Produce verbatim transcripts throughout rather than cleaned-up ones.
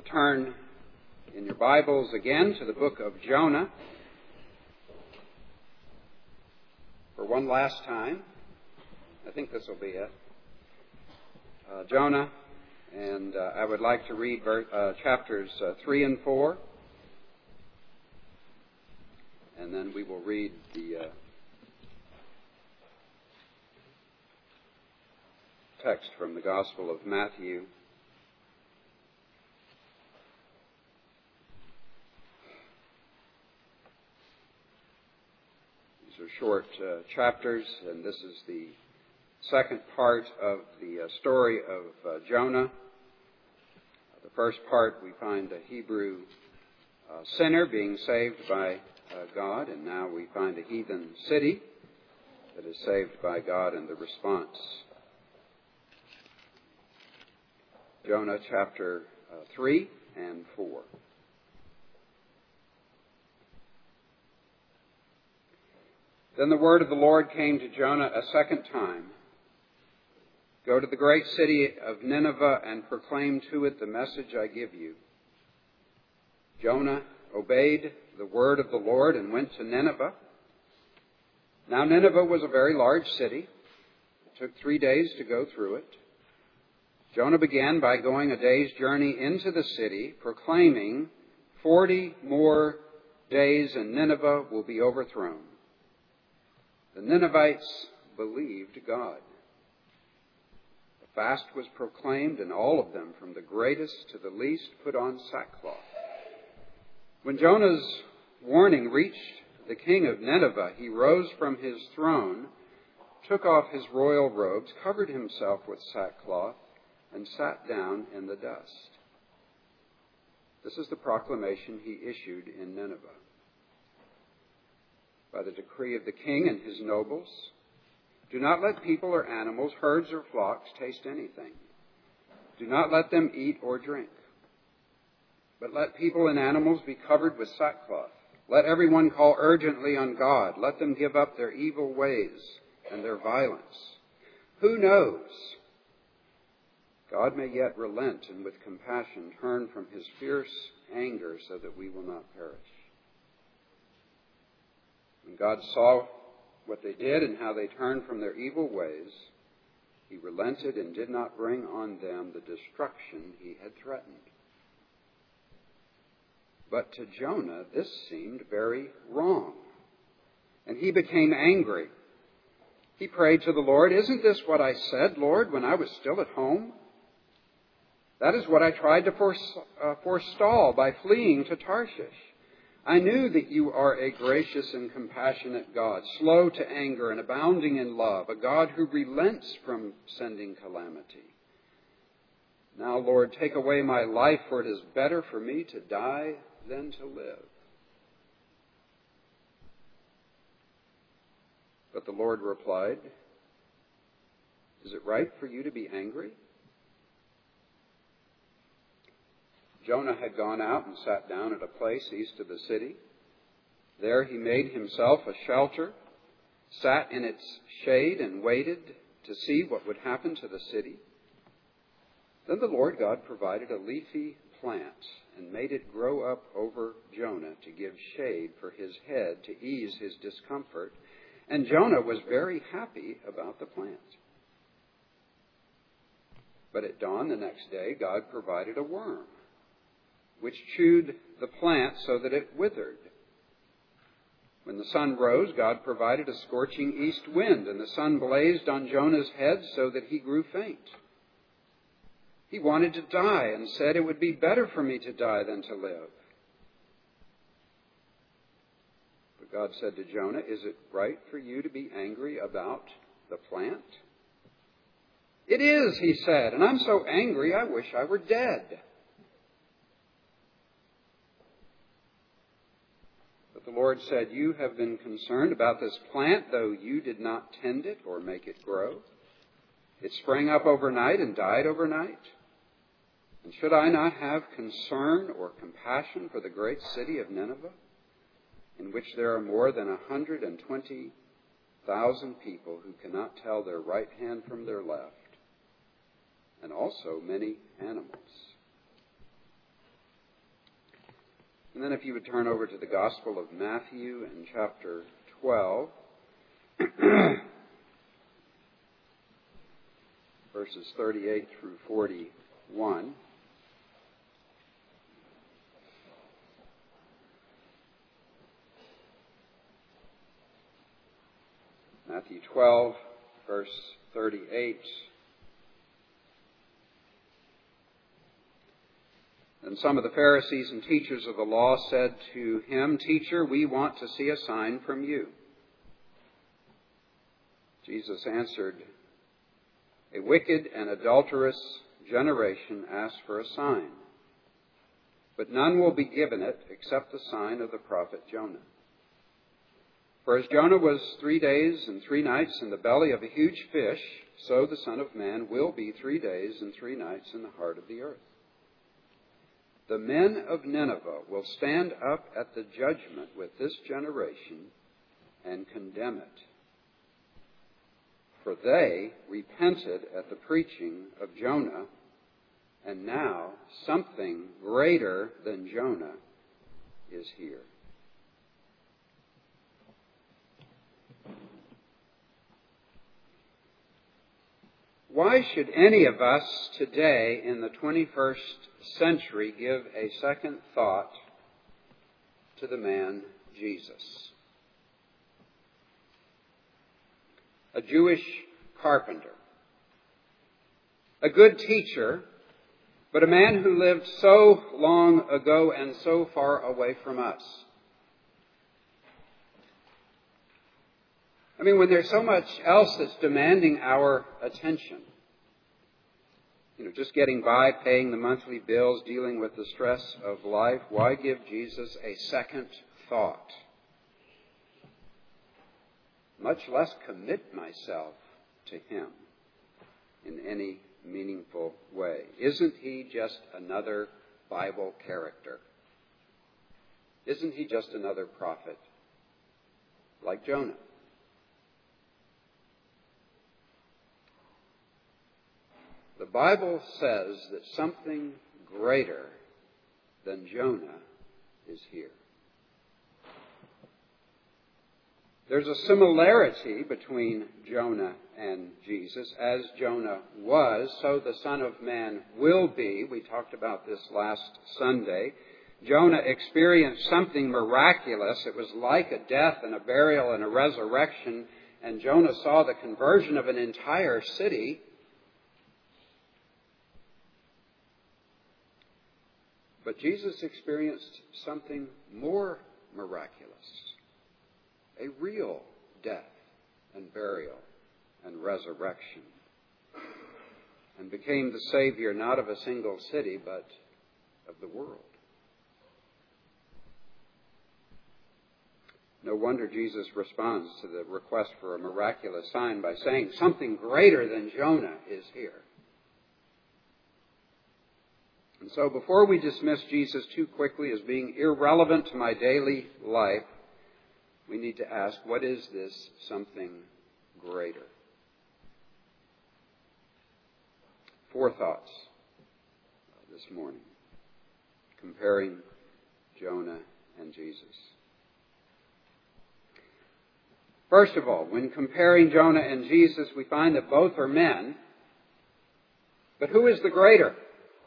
turn in your Bibles again to the book of Jonah for one last time. I think this will be it. Uh, Jonah, and uh, I would like to read ver- uh, chapters uh, three and four, and then we will read the uh, text from the Gospel of Matthew. These are short uh, chapters, and this is the second part of the uh, story of uh, Jonah. Uh, the first part, we find a Hebrew uh, sinner being saved by uh, God, and now we find a heathen city that is saved by God in the response. Jonah chapter uh, three and four. Then the word of the Lord came to Jonah a second time. Go to the great city of Nineveh and proclaim to it the message I give you. Jonah obeyed the word of the Lord and went to Nineveh. Now Nineveh was a very large city. It took three days to go through it. Jonah began by going a day's journey into the city, proclaiming, Forty more days and Nineveh will be overthrown. The Ninevites believed God. The fast was proclaimed, and all of them, from the greatest to the least, put on sackcloth. When Jonah's warning reached the king of Nineveh, he rose from his throne, took off his royal robes, covered himself with sackcloth, and sat down in the dust. This is the proclamation he issued in Nineveh. By the decree of the king and his nobles, do not let people or animals, herds or flocks taste anything. Do not let them eat or drink. But let people and animals be covered with sackcloth. Let everyone call urgently on God. Let them give up their evil ways and their violence. Who knows? God may yet relent and with compassion turn from his fierce anger so that we will not perish. When God saw what they did and how they turned from their evil ways, he relented and did not bring on them the destruction he had threatened. But to Jonah this seemed very wrong, and he became angry. He prayed to the Lord, Isn't this what I said, Lord, when I was still at home? That is what I tried to forestall by fleeing to Tarshish. I knew that you are a gracious and compassionate God, slow to anger and abounding in love, a God who relents from sending calamity. Now, Lord, take away my life, for it is better for me to die than to live. But the Lord replied, Is it right for you to be angry? Jonah had gone out and sat down at a place east of the city. There he made himself a shelter, sat in its shade, and waited to see what would happen to the city. Then the Lord God provided a leafy plant and made it grow up over Jonah to give shade for his head to ease his discomfort. And Jonah was very happy about the plant. But at dawn the next day, God provided a worm, which chewed the plant so that it withered. When the sun rose, God provided a scorching east wind, and the sun blazed on Jonah's head so that he grew faint. He wanted to die and said, It would be better for me to die than to live. But God said to Jonah, Is it right for you to be angry about the plant? It is, he said, and I'm so angry I wish I were dead. The Lord said, You have been concerned about this plant, though you did not tend it or make it grow. It sprang up overnight and died overnight. And should I not have concern or compassion for the great city of Nineveh, in which there are more than one hundred twenty thousand people who cannot tell their right hand from their left, and also many animals? And then if you would turn over to the Gospel of Matthew in chapter twelve, verses thirty-eight through forty-one. Matthew twelve, verse thirty-eight. And some of the Pharisees and teachers of the law said to him, "Teacher, we want to see a sign from you." Jesus answered, "A wicked and adulterous generation asks for a sign, but none will be given it except the sign of the prophet Jonah. For as Jonah was three days and three nights in the belly of a huge fish, so the Son of Man will be three days and three nights in the heart of the earth. The men of Nineveh will stand up at the judgment with this generation and condemn it. For they repented at the preaching of Jonah, and now something greater than Jonah is here." Why should any of us today in the twenty-first century give a second thought to the man Jesus? A Jewish carpenter, a good teacher, but a man who lived so long ago and so far away from us. I mean, when there's so much else that's demanding our attention, you know, just getting by, paying the monthly bills, dealing with the stress of life, why give Jesus a second thought? Much less commit myself to him in any meaningful way. Isn't he just another Bible character? Isn't he just another prophet like Jonah? The Bible says that something greater than Jonah is here. There's a similarity between Jonah and Jesus. As Jonah was, so the Son of Man will be. We talked about this last Sunday. Jonah experienced something miraculous. It was like a death and a burial and a resurrection. And Jonah saw the conversion of an entire city. But Jesus experienced something more miraculous, a real death and burial and resurrection, and became the Savior not of a single city, but of the world. No wonder Jesus responds to the request for a miraculous sign by saying, "Something greater than Jonah is here." And so before we dismiss Jesus too quickly as being irrelevant to my daily life, we need to ask, what is this something greater? Four thoughts this morning, comparing Jonah and Jesus. First of all, when comparing Jonah and Jesus, we find that both are men. But who is the greater?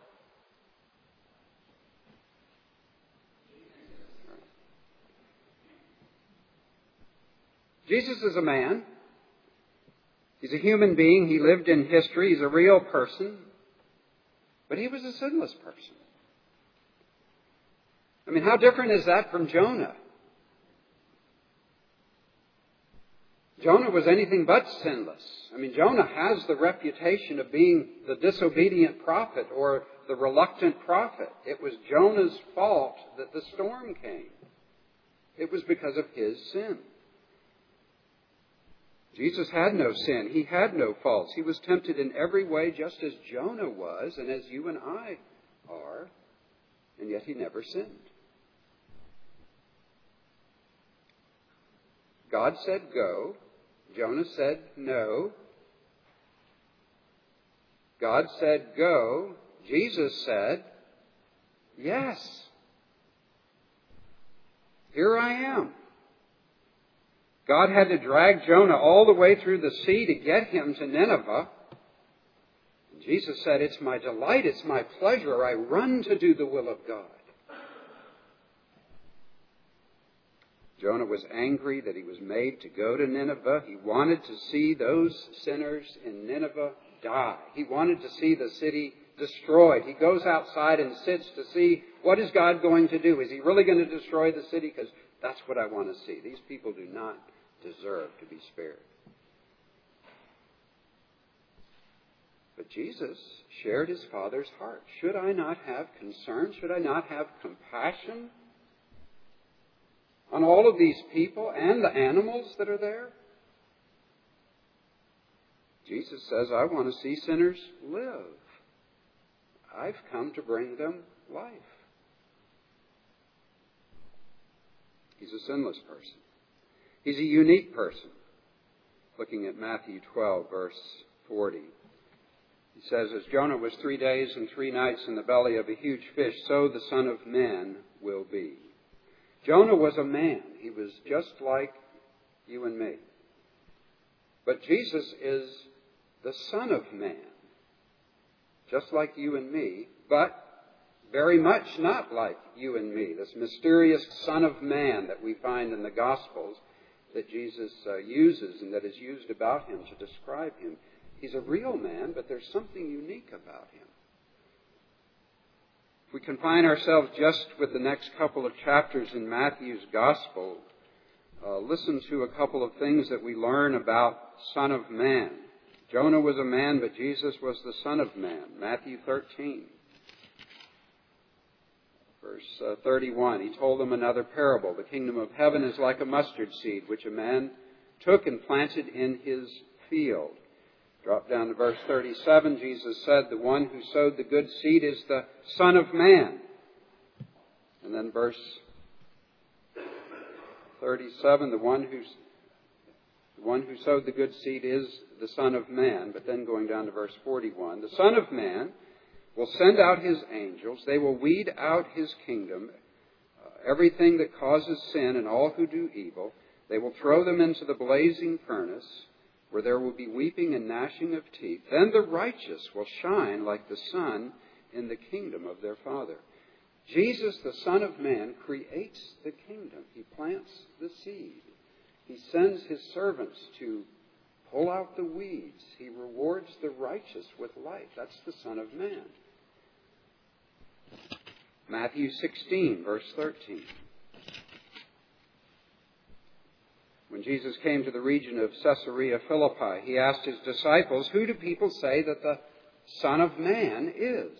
Jesus is a man. He's a human being. He lived in history. He's a real person. But he was a sinless person. I mean, how different is that from Jonah? Jonah was anything but sinless. I mean, Jonah has the reputation of being the disobedient prophet or the reluctant prophet. It was Jonah's fault that the storm came. It was because of his sin. Jesus had no sin. He had no faults. He was tempted in every way just as Jonah was and as you and I are, and yet he never sinned. God said go. Jonah said no. God said go. Jesus said yes. Here I am. God had to drag Jonah all the way through the sea to get him to Nineveh. And Jesus said, it's my delight, it's my pleasure. I run to do the will of God. Jonah was angry that he was made to go to Nineveh. He wanted to see those sinners in Nineveh die. He wanted to see the city destroyed. He goes outside and sits to see, what is God going to do? Is he really going to destroy the city? Because that's what I want to see. These people do not deserve to be spared. But Jesus shared his Father's heart. Should I not have concern? Should I not have compassion on all of these people and the animals that are there? Jesus says, I want to see sinners live. I've come to bring them life. He's a sinless person. He's a unique person. Looking at Matthew twelve, verse forty. He says, as Jonah was three days and three nights in the belly of a huge fish, so the Son of Man will be. Jonah was a man. He was just like you and me. But Jesus is the Son of Man, just like you and me, but very much not like you and me. This mysterious Son of Man that we find in the Gospels that Jesus uh, uses and that is used about him to describe him. He's a real man, but there's something unique about him. If we confine ourselves just with the next couple of chapters in Matthew's Gospel, uh, listen to a couple of things that we learn about Son of Man. Jonah was a man, but Jesus was the Son of Man. Matthew thirteen, verse uh, thirty-one. He told them another parable. The kingdom of heaven is like a mustard seed, which a man took and planted in his field. Drop down to verse thirty-seven. Jesus said, the one who sowed the good seed is the Son of Man. And then verse thirty-seven, the one who's The one who sowed the good seed is the Son of Man. But then going down to verse forty-one, the Son of Man will send out his angels. They will weed out his kingdom, uh, everything that causes sin and all who do evil. They will throw them into the blazing furnace, where there will be weeping and gnashing of teeth. Then the righteous will shine like the sun in the kingdom of their Father. Jesus, the Son of Man, creates the kingdom. He plants the seed. He sends his servants to pull out the weeds. He rewards the righteous with life. That's the Son of Man. Matthew sixteen, verse thirteen. When Jesus came to the region of Caesarea Philippi, he asked his disciples, who do people say that the Son of Man is?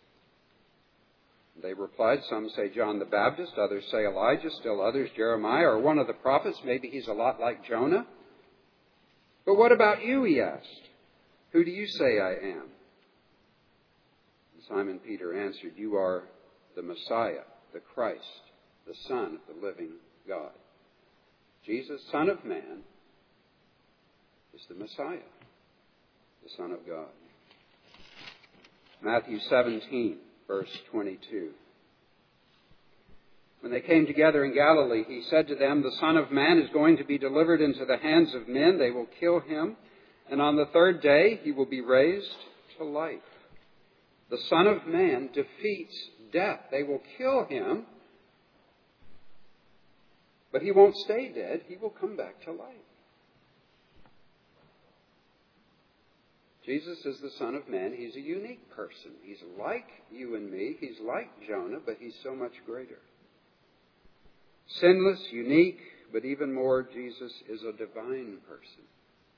They replied, some say John the Baptist, others say Elijah, still others Jeremiah, or one of the prophets. Maybe he's a lot like Jonah. But what about you, he asked. Who do you say I am? And Simon Peter answered, you are the Messiah, the Christ, the Son of the living God. Jesus, Son of Man, is the Messiah, the Son of God. Matthew seventeen, verse twenty-two. When they came together in Galilee, he said to them, the Son of Man is going to be delivered into the hands of men. They will kill him, and on the third day he will be raised to life. The Son of Man defeats death. They will kill him, but he won't stay dead. He will come back to life. Jesus is the Son of Man. He's a unique person. He's like you and me. He's like Jonah, but he's so much greater. Sinless, unique, but even more, Jesus is a divine person.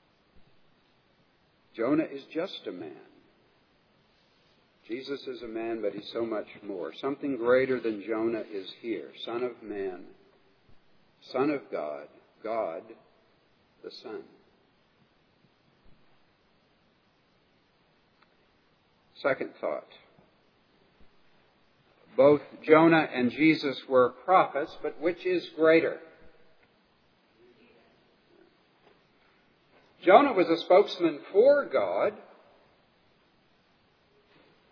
Jonah is just a man. Jesus is a man, but he's so much more. Something greater than Jonah is here. Son of Man, Son of God, God the Son. Second thought. Both Jonah and Jesus were prophets, but which is greater? Jonah was a spokesman for God.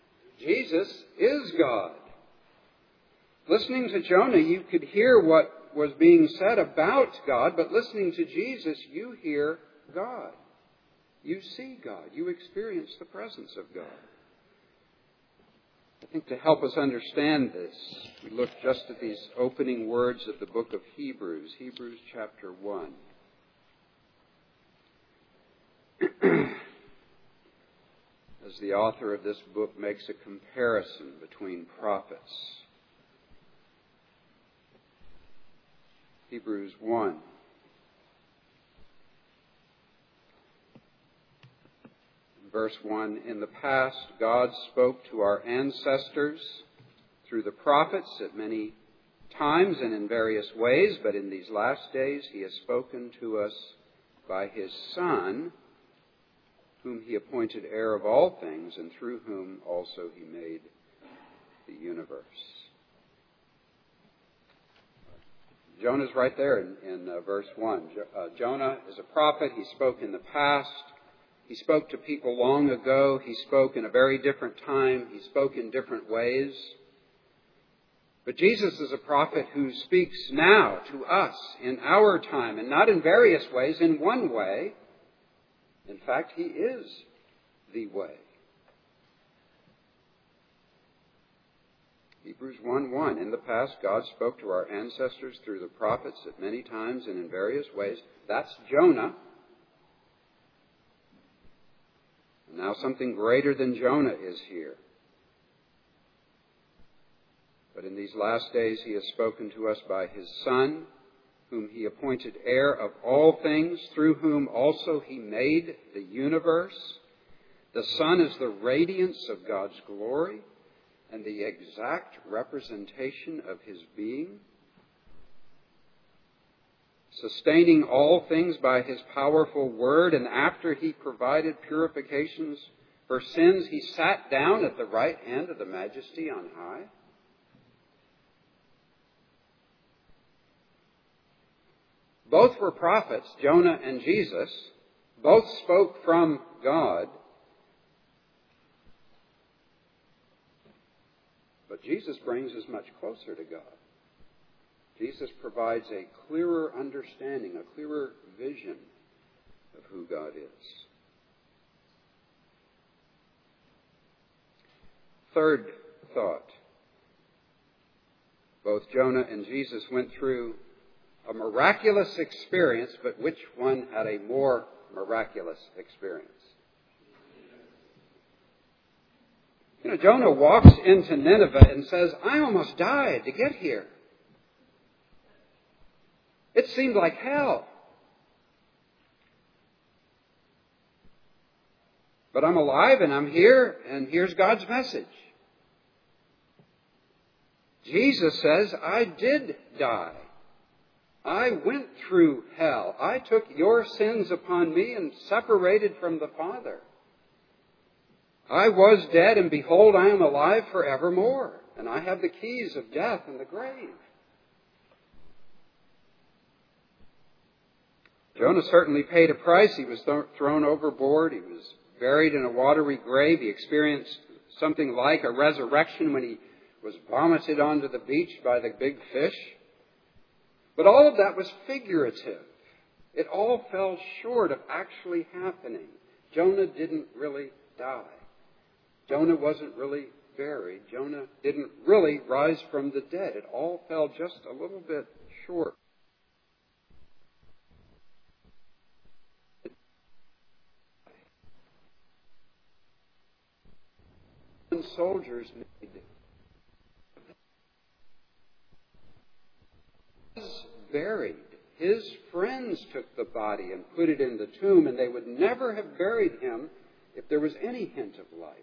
Jesus is God. Listening to Jonah, you could hear what was being said about God, but listening to Jesus, you hear God. You see God. You experience the presence of God. I think to help us understand this, we look just at these opening words of the book of Hebrews, Hebrews chapter one. As the author of this book makes a comparison between prophets. Hebrews one. Verse one, in the past, God spoke to our ancestors through the prophets at many times and in various ways, but in these last days he has spoken to us by his Son, whom he appointed heir of all things, and through whom also he made the universe. Jonah's right there in, in uh, verse one. Jo- uh, Jonah is a prophet. He spoke in the past. He spoke to people long ago. He spoke in a very different time. He spoke in different ways. But Jesus is a prophet who speaks now to us in our time, and not in various ways, in one way. In fact, he is the way. Hebrews one one, in the past, God spoke to our ancestors through the prophets at many times and in various ways. That's Jonah. And now something greater than Jonah is here. But in these last days, he has spoken to us by his Son, whom he appointed heir of all things, through whom also he made the universe. The Son is the radiance of God's glory and the exact representation of his being, sustaining all things by his powerful word, and after he provided purifications for sins, he sat down at the right hand of the Majesty on high. Both were prophets, Jonah and Jesus. Both spoke from God. But Jesus brings us much closer to God. Jesus provides a clearer understanding, a clearer vision of who God is. Third thought. Both Jonah and Jesus went through a miraculous experience, but which one had a more miraculous experience? You know, Jonah walks into Nineveh and says, I almost died to get here. It seemed like hell. But I'm alive and I'm here, and here's God's message. Jesus says, I did die. I went through hell. I took your sins upon me and separated from the Father. I was dead, and behold, I am alive forevermore. And I have the keys of death and the grave. Jonah certainly paid a price. He was th- thrown overboard. He was buried in a watery grave. He experienced something like a resurrection when he was vomited onto the beach by the big fish. But all of that was figurative. It all fell short of actually happening. Jonah didn't really die. Jonah wasn't really buried. Jonah didn't really rise from the dead. It all fell just a little bit short. Soldiers made was buried. His friends took the body and put it in the tomb, and they would never have buried him if there was any hint of life.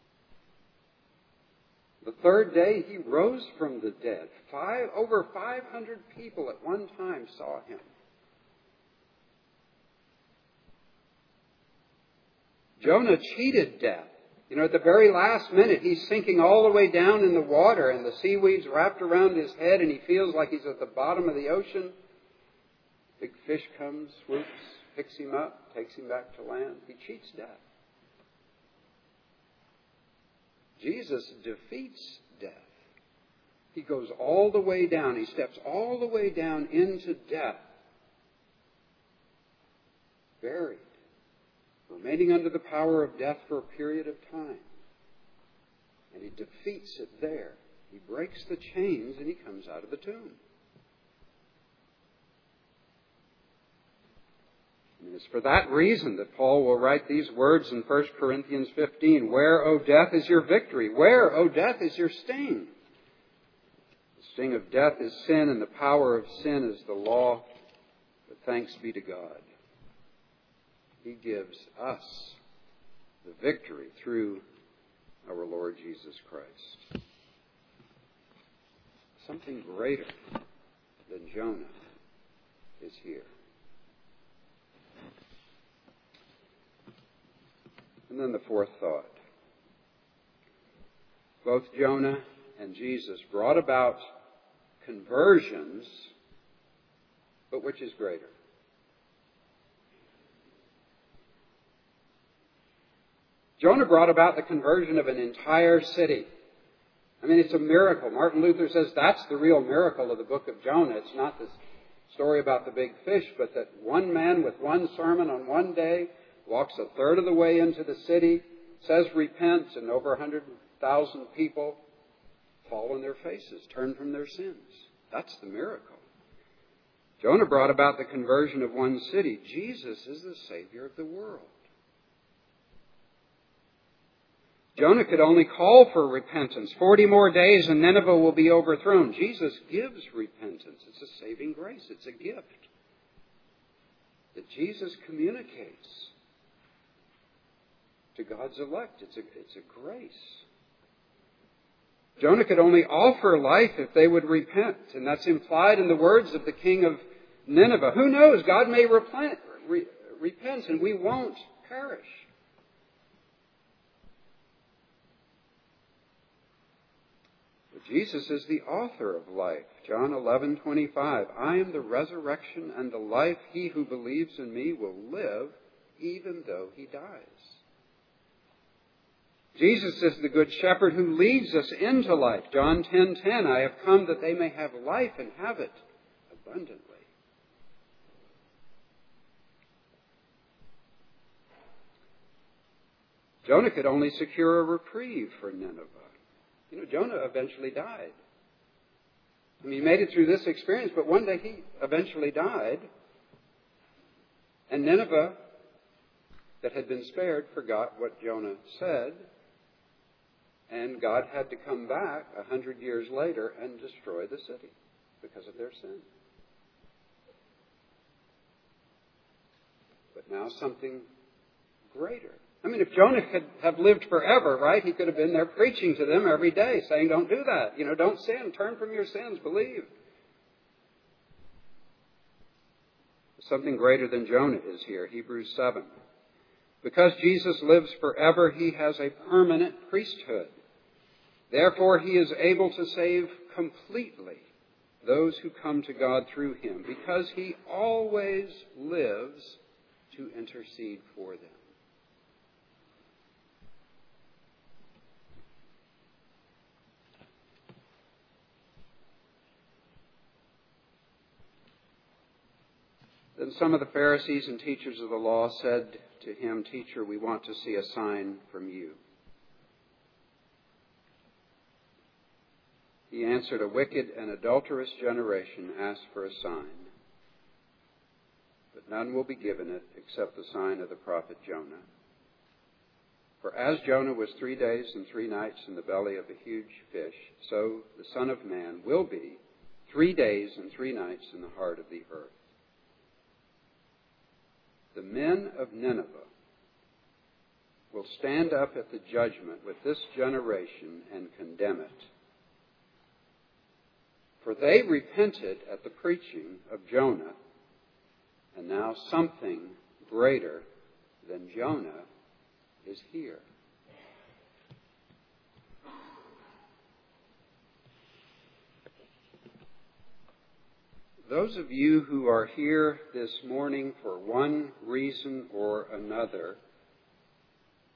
The third day he rose from the dead. Five, over five hundred people at one time saw him. Jonah cheated death. You know, at the very last minute, he's sinking all the way down in the water, and the seaweed's wrapped around his head, and he feels like he's at the bottom of the ocean. Big fish comes, swoops, picks him up, takes him back to land. He cheats death. Jesus defeats death. He goes all the way down. He steps all the way down into death. Buried. Remaining under the power of death for a period of time. And he defeats it there. He breaks the chains and he comes out of the tomb. And it's for that reason that Paul will write these words in First Corinthians fifteen. Where, O death, is your victory? Where, O death, is your sting? The sting of death is sin, and the power of sin is the law. But thanks be to God. He gives us the victory through our Lord Jesus Christ. Something greater than Jonah is here. And then the fourth thought. Both Jonah and Jesus brought about conversions, but which is greater? Jonah brought about the conversion of an entire city. I mean, it's a miracle. Martin Luther says that's the real miracle of the book of Jonah. It's not this story about the big fish, but that one man with one sermon on one day walks a third of the way into the city, says repent, and over one hundred thousand people fall on their faces, turn from their sins. That's the miracle. Jonah brought about the conversion of one city. Jesus is the Savior of the world. Jonah could only call for repentance. Forty more days and Nineveh will be overthrown. Jesus gives repentance. It's a saving grace. It's a gift that Jesus communicates to God's elect. It's a, it's a grace. Jonah could only offer life if they would repent. And that's implied in the words of the king of Nineveh. Who knows? God may repent, re, repent and we won't perish. Jesus is the author of life. John eleven twenty-five. I am the resurrection and the life. He who believes in me will live even though he dies. Jesus is the good shepherd who leads us into life. John ten ten. I have come that they may have life and have it abundantly. Jonah could only secure a reprieve for Nineveh. You know, Jonah eventually died. I mean, he made it through this experience, but one day he eventually died. And Nineveh, that had been spared, forgot what Jonah said. And God had to come back a hundred years later and destroy the city because of their sin. But now something greater. I mean, if Jonah could have lived forever, right, he could have been there preaching to them every day, saying, don't do that. You know, don't sin. Turn from your sins. Believe. Something greater than Jonah is here. Hebrews seven. Because Jesus lives forever, he has a permanent priesthood. Therefore, he is able to save completely those who come to God through him, because he always lives to intercede for them. Then some of the Pharisees and teachers of the law said to him, Teacher, we want to see a sign from you. He answered, a wicked and adulterous generation asks for a sign, but none will be given it except the sign of the prophet Jonah. For as Jonah was three days and three nights in the belly of a huge fish, so the Son of Man will be three days and three nights in the heart of the earth. The men of Nineveh will stand up at the judgment with this generation and condemn it. For they repented at the preaching of Jonah, and now something greater than Jonah is here. Those of you who are here this morning for one reason or another,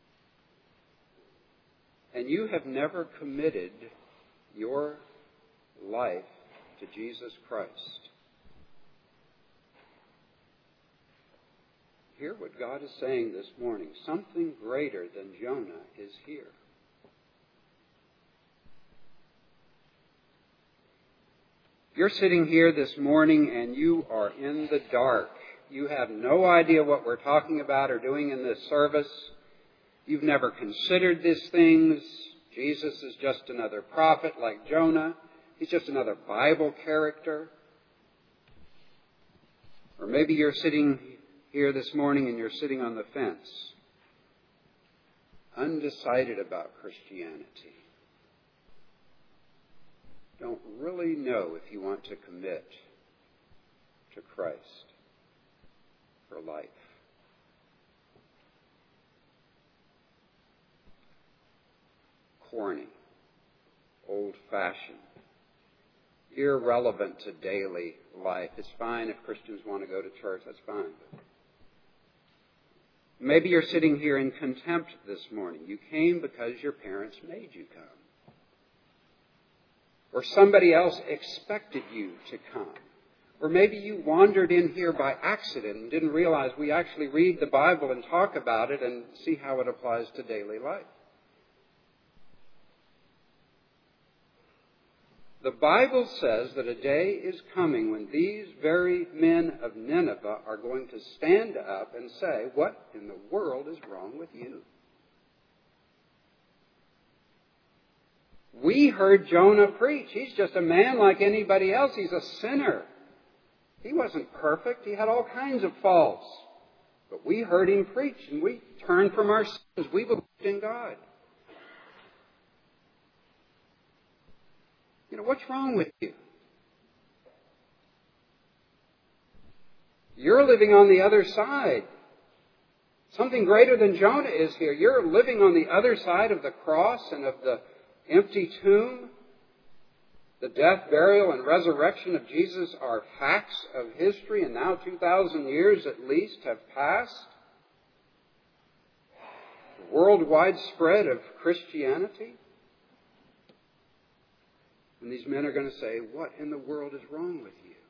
and you have never committed your life to Jesus Christ. Hear what God is saying this morning. Something greater than Jonah is here. You're sitting here this morning and you are in the dark. You have no idea what we're talking about or doing in this service. You've never considered these things. Jesus is just another prophet like Jonah. He's just another Bible character. Or maybe you're sitting here this morning and you're sitting on the fence, undecided about Christianity. Don't really know if you want to commit to Christ for life. Corny, old-fashioned, irrelevant to daily life. It's fine if Christians want to go to church, that's fine. Maybe you're sitting here in contempt this morning. You came because your parents made you come. Or somebody else expected you to come. Or maybe you wandered in here by accident and didn't realize we actually read the Bible and talk about it and see how it applies to daily life. The Bible says that a day is coming when these very men of Nineveh are going to stand up and say, what in the world is wrong with you? We heard Jonah preach. He's just a man like anybody else. He's a sinner. He wasn't perfect. He had all kinds of faults. But we heard him preach and we turned from our sins. We believed in God. You know, what's wrong with you? You're living on the other side. Something greater than Jonah is here. You're living on the other side of the cross and of the empty tomb. The death, burial, and resurrection of Jesus are facts of history, and now two thousand years at least have passed. The worldwide spread of Christianity. And these men are going to say, what in the world is wrong with you?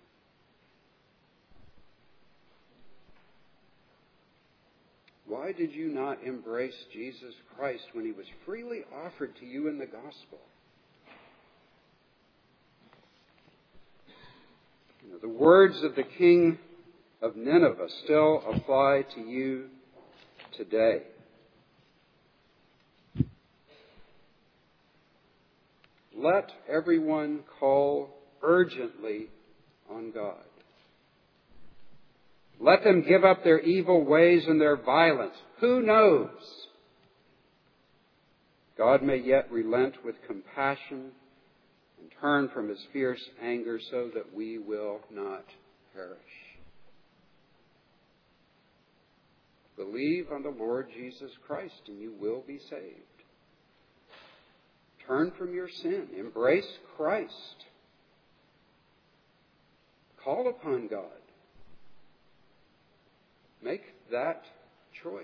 Why did you not embrace Jesus Christ when He was freely offered to you in the gospel? You know, the words of the king of Nineveh still apply to you today. Let everyone call urgently on God. Let them give up their evil ways and their violence. Who knows? God may yet relent with compassion and turn from His fierce anger so that we will not perish. Believe on the Lord Jesus Christ and you will be saved. Turn from your sin. Embrace Christ. Call upon God. Make that choice.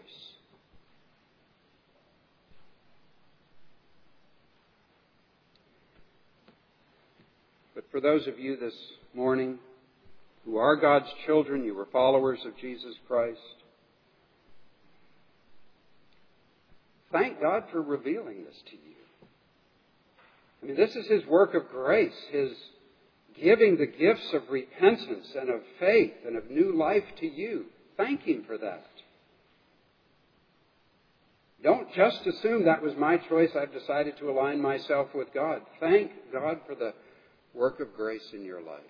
But for those of you this morning who are God's children, you are followers of Jesus Christ, thank God for revealing this to you. I mean, this is His work of grace, His giving the gifts of repentance and of faith and of new life to you. Thank Him for that. Don't just assume that was my choice. I've decided to align myself with God. Thank God for the work of grace in your life.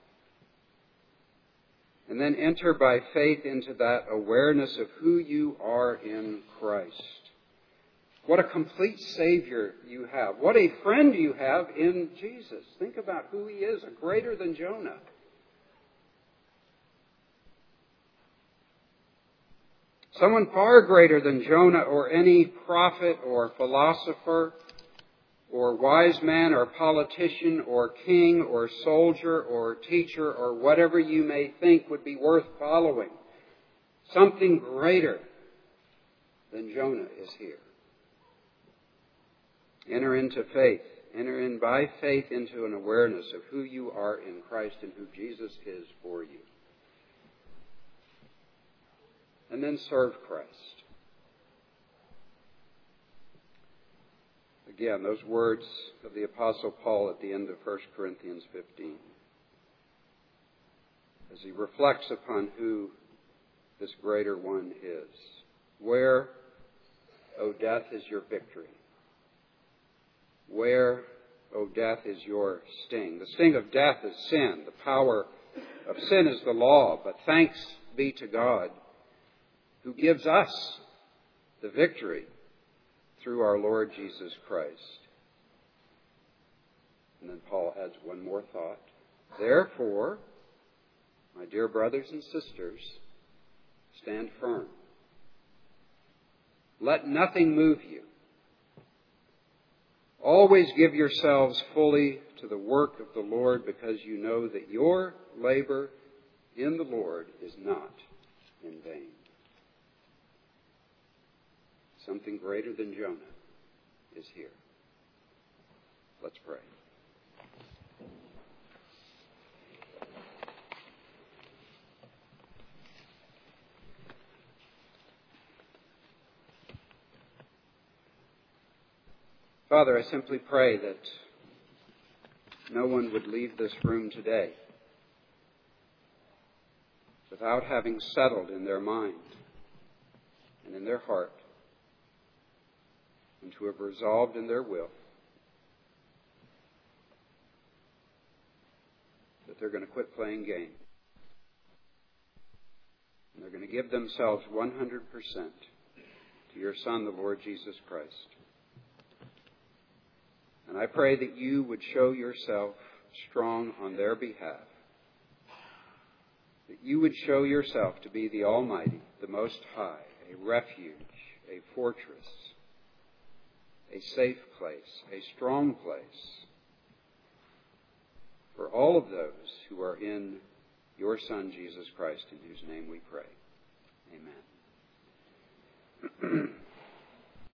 And then enter by faith into that awareness of who you are in Christ. What a complete Savior you have. What a friend you have in Jesus. Think about who He is, a greater than Jonah. Someone far greater than Jonah or any prophet or philosopher or wise man or politician or king or soldier or teacher or whatever you may think would be worth following. Something greater than Jonah is here. Enter into faith. Enter in by faith into an awareness of who you are in Christ and who Jesus is for you. And then serve Christ. Again, those words of the Apostle Paul at the end of First Corinthians fifteen. As he reflects upon who this greater one is. Where, O death, is your victory? Where, O death, is your sting? The sting of death is sin. The power of sin is the law. But thanks be to God who gives us the victory through our Lord Jesus Christ. And then Paul adds one more thought. Therefore, my dear brothers and sisters, stand firm. Let nothing move you. Always give yourselves fully to the work of the Lord, because you know that your labor in the Lord is not in vain. Something greater than Jonah is here. Let's pray. Father, I simply pray that no one would leave this room today without having settled in their mind and in their heart, and to have resolved in their will that they're going to quit playing games. And they're going to give themselves one hundred percent to your Son, the Lord Jesus Christ. And I pray that you would show yourself strong on their behalf. That you would show yourself to be the Almighty, the Most High, a refuge, a fortress, a safe place, a strong place for all of those who are in your Son, Jesus Christ, in whose name we pray. Amen.